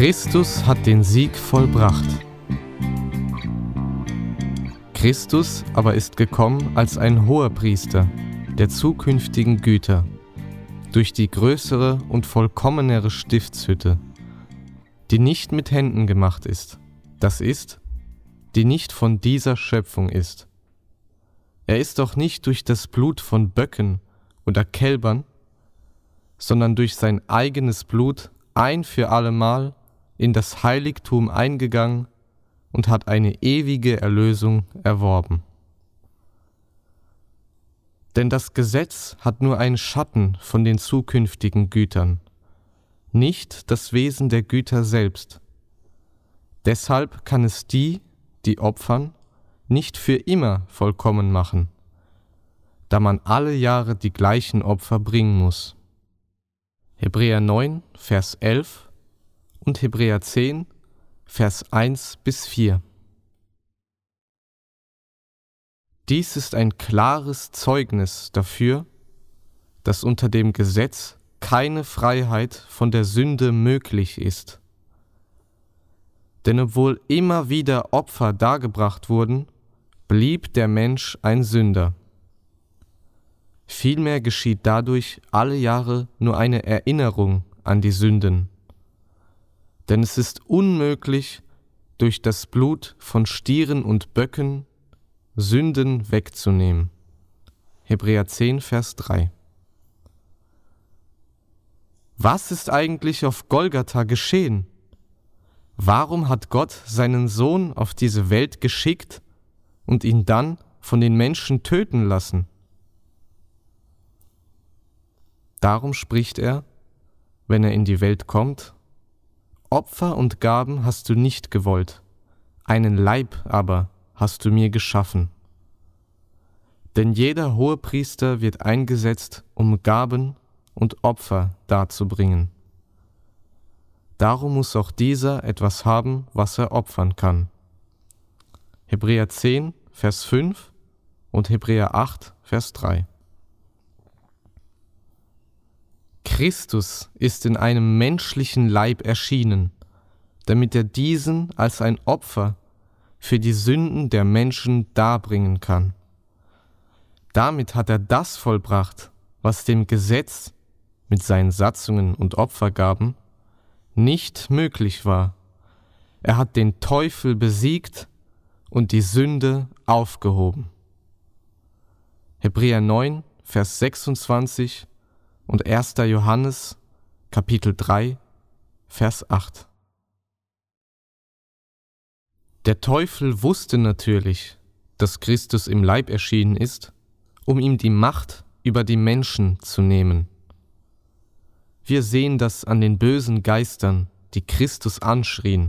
Christus hat den Sieg vollbracht. Christus aber ist gekommen als ein Hohepriester der zukünftigen Güter, durch die größere und vollkommenere Stiftshütte, die nicht mit Händen gemacht ist, das ist, die nicht von dieser Schöpfung ist. Er ist doch nicht durch das Blut von Böcken oder Kälbern, sondern durch sein eigenes Blut ein für allemal in das Heiligtum eingegangen und hat eine ewige Erlösung erworben. Denn das Gesetz hat nur einen Schatten von den zukünftigen Gütern, nicht das Wesen der Güter selbst. Deshalb kann es die opfern, nicht für immer vollkommen machen, da man alle Jahre die gleichen Opfer bringen muss. Hebräer 9, Vers 11 und Hebräer 10, Vers 1-4. Dies ist ein klares Zeugnis dafür, dass unter dem Gesetz keine Freiheit von der Sünde möglich ist. Denn obwohl immer wieder Opfer dargebracht wurden, blieb der Mensch ein Sünder. Vielmehr geschieht dadurch alle Jahre nur eine Erinnerung an die Sünden. Denn es ist unmöglich, durch das Blut von Stieren und Böcken Sünden wegzunehmen. Hebräer 10, Vers 3. Was ist eigentlich auf Golgatha geschehen? Warum hat Gott seinen Sohn auf diese Welt geschickt und ihn dann von den Menschen töten lassen? Darum spricht er, wenn er in die Welt kommt: Opfer und Gaben hast du nicht gewollt, einen Leib aber hast du mir geschaffen. Denn jeder Hohepriester wird eingesetzt, um Gaben und Opfer darzubringen. Darum muss auch dieser etwas haben, was er opfern kann. Hebräer 10, Vers 5 und Hebräer 8, Vers 3. Christus ist in einem menschlichen Leib erschienen, damit er diesen als ein Opfer für die Sünden der Menschen darbringen kann. Damit hat er das vollbracht, was dem Gesetz mit seinen Satzungen und Opfergaben nicht möglich war. Er hat den Teufel besiegt und die Sünde aufgehoben. Hebräer 9, Vers 26 und 1. Johannes, Kapitel 3, Vers 8. Der Teufel wusste natürlich, dass Christus im Leib erschienen ist, um ihm die Macht über die Menschen zu nehmen. Wir sehen das an den bösen Geistern, die Christus anschrien: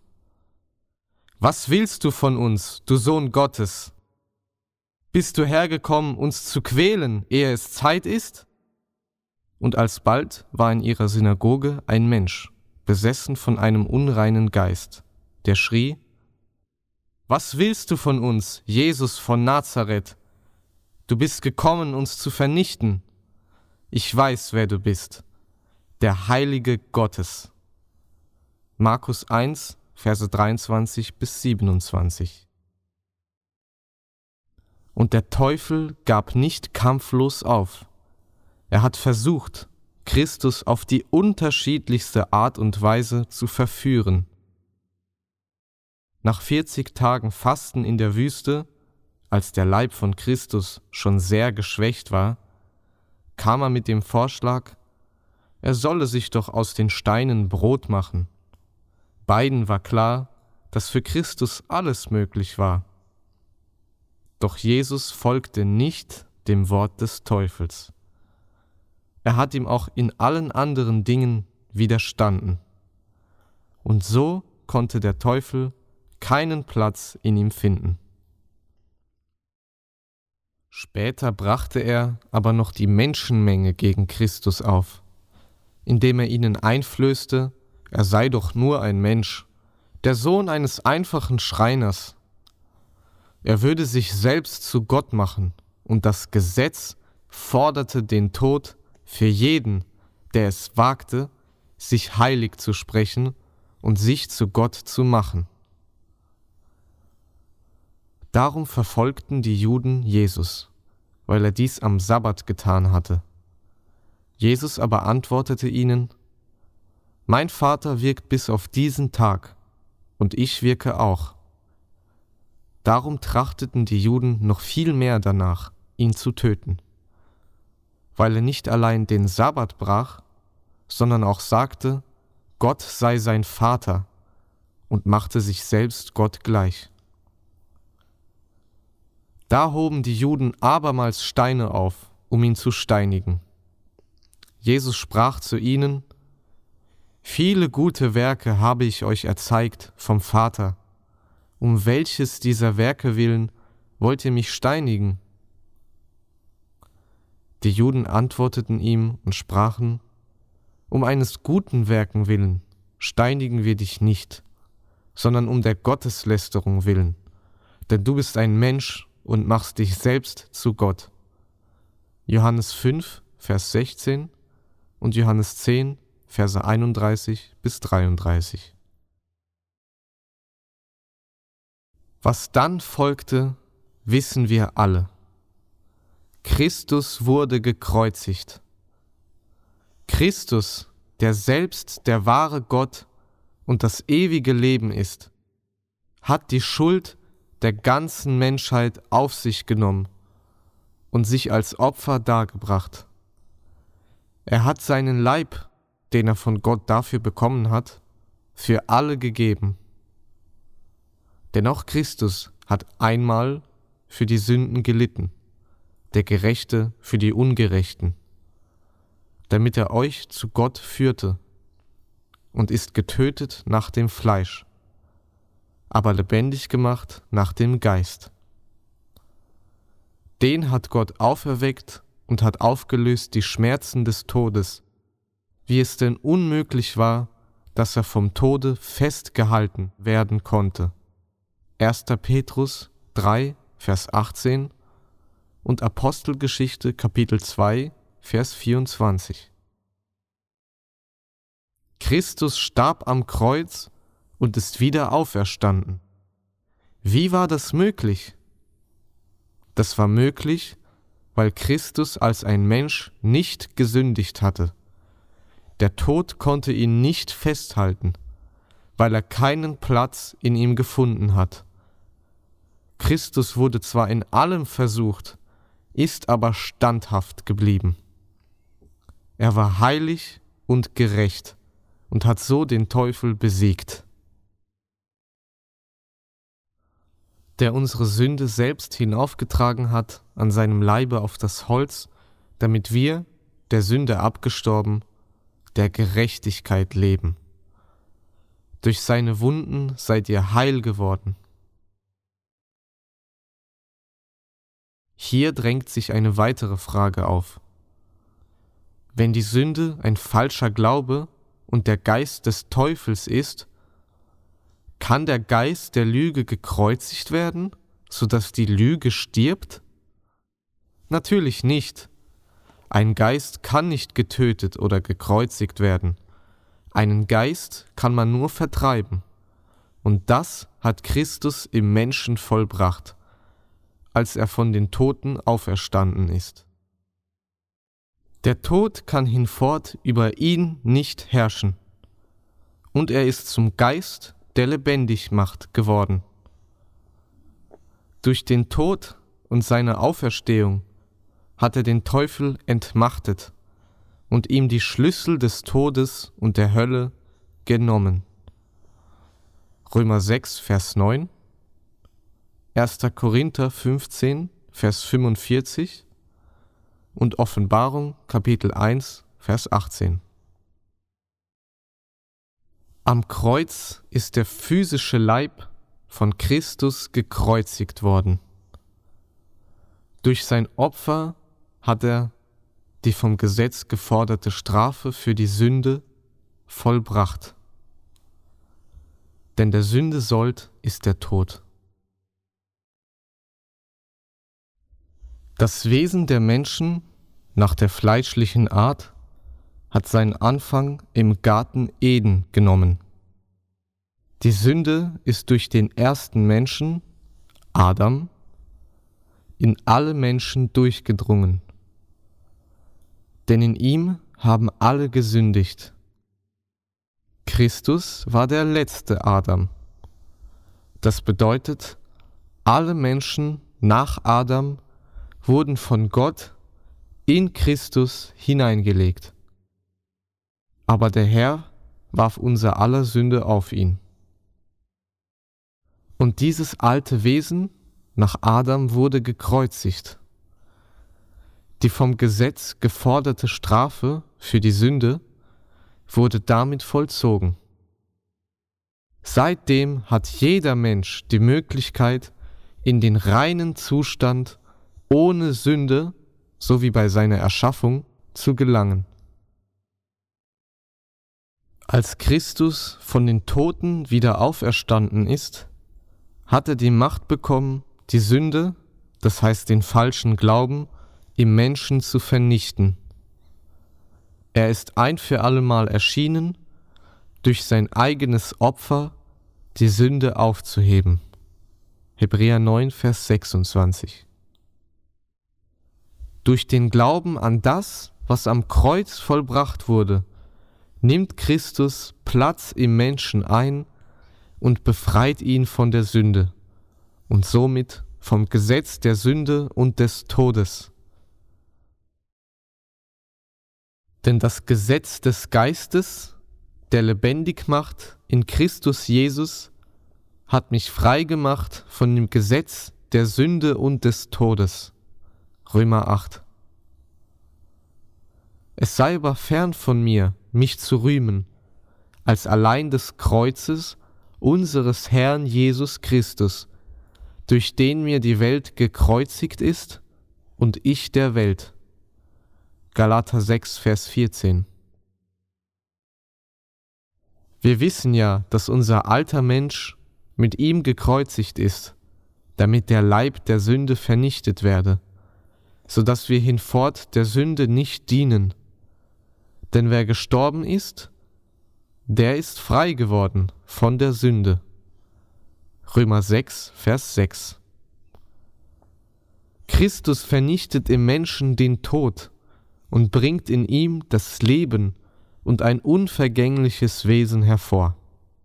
Was willst du von uns, du Sohn Gottes? Bist du hergekommen, uns zu quälen, ehe es Zeit ist? Und alsbald war in ihrer Synagoge ein Mensch, besessen von einem unreinen Geist, der schrie: Was willst du von uns, Jesus von Nazareth? Du bist gekommen, uns zu vernichten. Ich weiß, wer du bist, der Heilige Gottes. Markus 1, Verse 23-27. Und der Teufel gab nicht kampflos auf. Er hat versucht, Christus auf die unterschiedlichste Art und Weise zu verführen. Nach 40 Tagen Fasten in der Wüste, als der Leib von Christus schon sehr geschwächt war, kam er mit dem Vorschlag, er solle sich doch aus den Steinen Brot machen. Beiden war klar, dass für Christus alles möglich war. Doch Jesus folgte nicht dem Wort des Teufels. Er hat ihm auch in allen anderen Dingen widerstanden. Und so konnte der Teufel keinen Platz in ihm finden. Später brachte er aber noch die Menschenmenge gegen Christus auf, indem er ihnen einflößte, er sei doch nur ein Mensch, der Sohn eines einfachen Schreiners. Er würde sich selbst zu Gott machen, und das Gesetz forderte den Tod für jeden, der es wagte, sich heilig zu sprechen und sich zu Gott zu machen. Darum verfolgten die Juden Jesus, weil er dies am Sabbat getan hatte. Jesus aber antwortete ihnen: Mein Vater wirkt bis auf diesen Tag, und ich wirke auch. Darum trachteten die Juden noch viel mehr danach, ihn zu töten, weil er nicht allein den Sabbat brach, sondern auch sagte, Gott sei sein Vater, und machte sich selbst Gott gleich. Da hoben die Juden abermals Steine auf, um ihn zu steinigen. Jesus sprach zu ihnen: Viele gute Werke habe ich euch erzeigt vom Vater. Um welches dieser Werke willen wollt ihr mich steinigen? Die Juden antworteten ihm und sprachen: Um eines guten Werken willen steinigen wir dich nicht, sondern um der Gotteslästerung willen, denn du bist ein Mensch und machst dich selbst zu Gott. Johannes 5, Vers 16 und Johannes 10, Verse 31 bis 33. Was dann folgte, wissen wir alle. Christus wurde gekreuzigt. Christus, der selbst der wahre Gott und das ewige Leben ist, hat die Schuld der ganzen Menschheit auf sich genommen und sich als Opfer dargebracht. Er hat seinen Leib, den er von Gott dafür bekommen hat, für alle gegeben. Denn auch Christus hat einmal für die Sünden gelitten, der Gerechte für die Ungerechten, damit er euch zu Gott führte, und ist getötet nach dem Fleisch, aber lebendig gemacht nach dem Geist. Den hat Gott auferweckt und hat aufgelöst die Schmerzen des Todes, wie es denn unmöglich war, dass er vom Tode festgehalten werden konnte. 1. Petrus 3, Vers 18 und Apostelgeschichte Kapitel 2, Vers 24. Christus starb am Kreuz und ist wieder auferstanden. Wie war das möglich? Das war möglich, weil Christus als ein Mensch nicht gesündigt hatte. Der Tod konnte ihn nicht festhalten, weil er keinen Platz in ihm gefunden hat. Christus wurde zwar in allem versucht, ist aber standhaft geblieben. Er war heilig und gerecht und hat so den Teufel besiegt, der unsere Sünde selbst hinaufgetragen hat an seinem Leibe auf das Holz, damit wir, der Sünde abgestorben, der Gerechtigkeit leben. Durch seine Wunden seid ihr heil geworden. Hier drängt sich eine weitere Frage auf. Wenn die Sünde ein falscher Glaube und der Geist des Teufels ist, kann der Geist der Lüge gekreuzigt werden, sodass die Lüge stirbt? Natürlich nicht. Ein Geist kann nicht getötet oder gekreuzigt werden. Einen Geist kann man nur vertreiben. Und das hat Christus im Menschen vollbracht, als er von den Toten auferstanden ist. Der Tod kann hinfort über ihn nicht herrschen. Und er ist zum Geist, der lebendig macht, geworden. Durch den Tod und seine Auferstehung hat er den Teufel entmachtet und ihm die Schlüssel des Todes und der Hölle genommen. Römer 6, Vers 9, 1. Korinther 15, Vers 45 und Offenbarung, Kapitel 1, Vers 18. Am Kreuz ist der physische Leib von Christus gekreuzigt worden. Durch sein Opfer hat er die vom Gesetz geforderte Strafe für die Sünde vollbracht. Denn der Sünde Sold ist der Tod. Das Wesen der Menschen nach der fleischlichen Art hat seinen Anfang im Garten Eden genommen. Die Sünde ist durch den ersten Menschen, Adam, in alle Menschen durchgedrungen. Denn in ihm haben alle gesündigt. Christus war der letzte Adam. Das bedeutet, alle Menschen nach Adam wurden von Gott in Christus hineingelegt. Aber der Herr warf unser aller Sünde auf ihn. Und dieses alte Wesen nach Adam wurde gekreuzigt. Die vom Gesetz geforderte Strafe für die Sünde wurde damit vollzogen. Seitdem hat jeder Mensch die Möglichkeit, in den reinen Zustand ohne Sünde, so wie bei seiner Erschaffung, zu gelangen. Als Christus von den Toten wieder auferstanden ist, hat er die Macht bekommen, die Sünde, das heißt den falschen Glauben, im Menschen zu vernichten. Er ist ein für allemal erschienen, durch sein eigenes Opfer die Sünde aufzuheben. Hebräer 9, Vers 26. Durch den Glauben an das, was am Kreuz vollbracht wurde, nimmt Christus Platz im Menschen ein und befreit ihn von der Sünde und somit vom Gesetz der Sünde und des Todes. Denn das Gesetz des Geistes, der lebendig macht in Christus Jesus, hat mich frei gemacht von dem Gesetz der Sünde und des Todes. Römer 8. Es sei aber fern von mir, mich zu rühmen, als allein des Kreuzes unseres Herrn Jesus Christus, durch den mir die Welt gekreuzigt ist und ich der Welt. Galater 6, Vers 14. Wir wissen ja, dass unser alter Mensch mit ihm gekreuzigt ist, damit der Leib der Sünde vernichtet werde, so dass wir hinfort der Sünde nicht dienen. Denn wer gestorben ist, der ist frei geworden von der Sünde. Römer 6, Vers 6. Christus vernichtet im Menschen den Tod und bringt in ihm das Leben und ein unvergängliches Wesen hervor.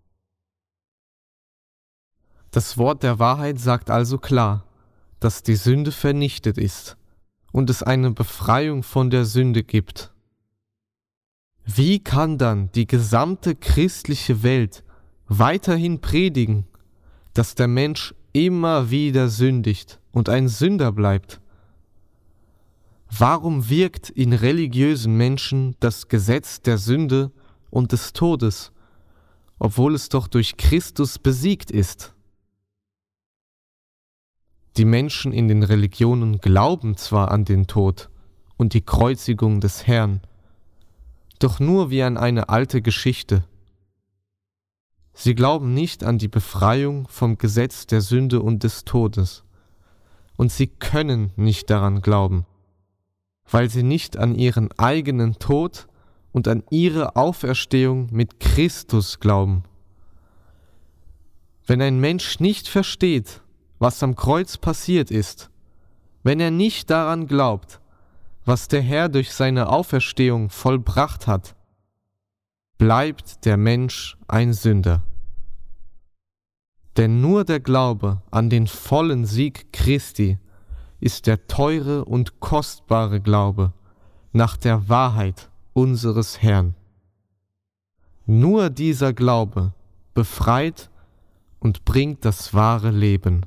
Das Wort der Wahrheit sagt also klar, dass die Sünde vernichtet ist und es eine Befreiung von der Sünde gibt. Wie kann dann die gesamte christliche Welt weiterhin predigen, dass der Mensch immer wieder sündigt und ein Sünder bleibt? Warum wirkt in religiösen Menschen das Gesetz der Sünde und des Todes, obwohl es doch durch Christus besiegt ist? Die Menschen in den Religionen glauben zwar an den Tod und die Kreuzigung des Herrn, doch nur wie an eine alte Geschichte. Sie glauben nicht an die Befreiung vom Gesetz der Sünde und des Todes, und sie können nicht daran glauben, weil sie nicht an ihren eigenen Tod und an ihre Auferstehung mit Christus glauben. Wenn ein Mensch nicht versteht, was am Kreuz passiert ist, wenn er nicht daran glaubt, was der Herr durch seine Auferstehung vollbracht hat, bleibt der Mensch ein Sünder. Denn nur der Glaube an den vollen Sieg Christi ist der teure und kostbare Glaube nach der Wahrheit unseres Herrn. Nur dieser Glaube befreit und bringt das wahre Leben.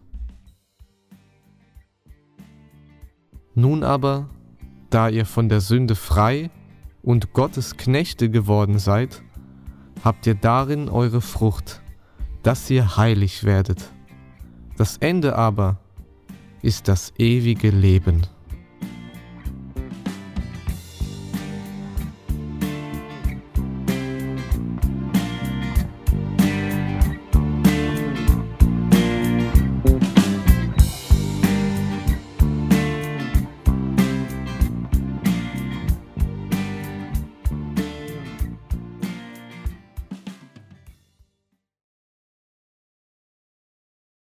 Nun aber, da ihr von der Sünde frei und Gottes Knechte geworden seid, habt ihr darin eure Frucht, dass ihr heilig werdet. Das Ende aber ist das ewige Leben.